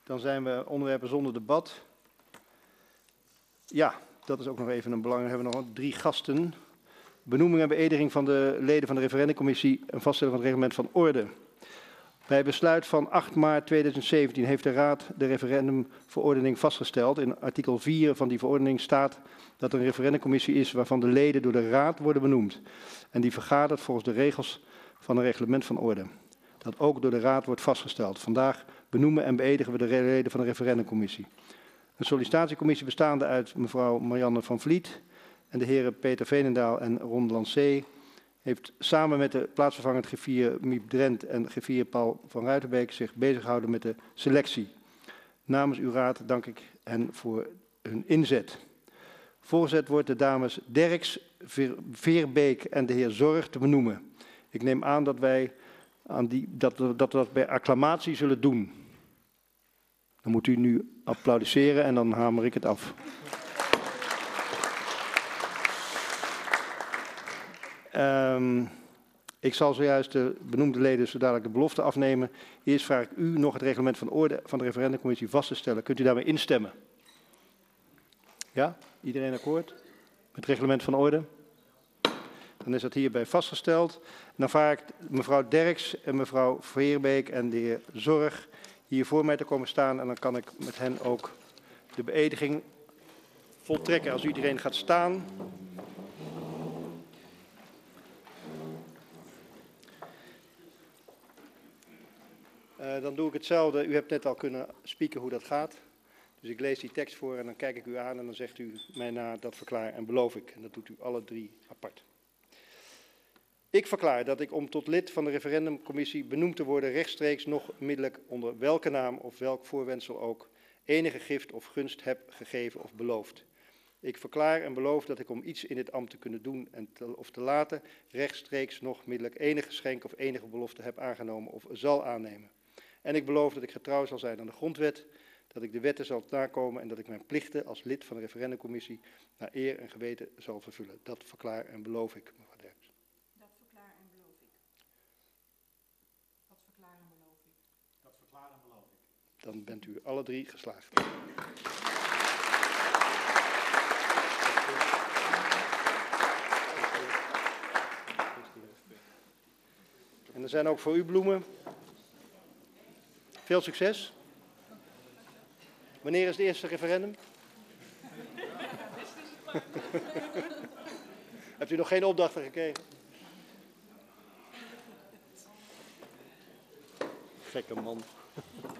Dan zijn we onderwerpen zonder debat. Ja, dat is ook nog even een belangrijk. We hebben nog 3 gasten. Benoeming en beëdiging van de leden van de referendumcommissie en vaststelling van het reglement van orde. Bij besluit van 8 maart 2017 heeft de Raad de referendumverordening vastgesteld. In artikel 4 van die verordening staat dat er een referendumcommissie is waarvan de leden door de Raad worden benoemd. En die vergadert volgens de regels van een reglement van orde. Dat ook door de Raad wordt vastgesteld. Vandaag benoemen en beëdigen we de leden van de referendumcommissie. Een sollicitatiecommissie bestaande uit mevrouw Marianne van Vliet en de heren Peter Veenendaal en Ron Lancé heeft samen met de plaatsvervangend griffier Miep Drent en griffier Paul van Ruitenbeek zich bezig gehouden met de selectie. Namens uw raad dank ik hen voor hun inzet. Voorgezet wordt de dames Derks, Veerbeek en de heer Zorg te benoemen. Ik neem aan dat wij dat bij acclamatie zullen doen. Dan moet u nu applaudisseren en dan hamer ik het af. Ik zal zojuist de benoemde leden zo dadelijk de belofte afnemen. Eerst vraag ik u nog het reglement van orde van de referendumcommissie vast te stellen. Kunt u daarmee instemmen? Ja? Iedereen akkoord? Met het reglement van orde? Dan is dat hierbij vastgesteld. Dan vraag ik mevrouw Derks en mevrouw Veerbeek en de heer Zorg hier voor mij te komen staan. En dan kan ik met hen ook de beëdiging voltrekken. Als iedereen gaat staan. Dan doe ik hetzelfde. U hebt net al kunnen spieken hoe dat gaat. Dus ik lees die tekst voor en dan kijk ik u aan en dan zegt u mij na dat verklaar en beloof ik. En dat doet u alle 3 apart. Ik verklaar dat ik om tot lid van de referendumcommissie benoemd te worden rechtstreeks nog onmiddellijk onder welke naam of welk voorwendsel ook enige gift of gunst heb gegeven of beloofd. Ik verklaar en beloof dat ik om iets in dit ambt te kunnen doen of te laten rechtstreeks nog onmiddellijk enig geschenk of enige belofte heb aangenomen of zal aannemen. En ik beloof dat ik getrouw zal zijn aan de grondwet, dat ik de wetten zal nakomen en dat ik mijn plichten als lid van de referendumcommissie naar eer en geweten zal vervullen. Dat verklaar en beloof ik, mevrouw Derks. Dat verklaar en beloof ik. Dat verklaar en beloof ik. Dat verklaar en beloof ik. Dan bent u alle 3 geslaagd. En er zijn ook voor u bloemen. Veel succes. Wanneer is het eerste referendum? Hebt u nog geen opdrachten gekregen? Gekke man.